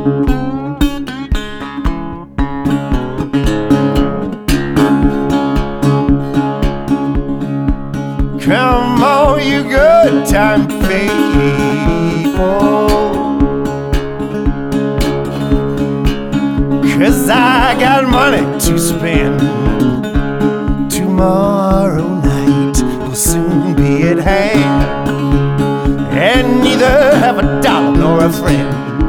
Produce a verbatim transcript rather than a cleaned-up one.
Come on, you good time people, 'cause I got money to spend. Tomorrow night will soon be at hand, and neither have a dollar nor a friend.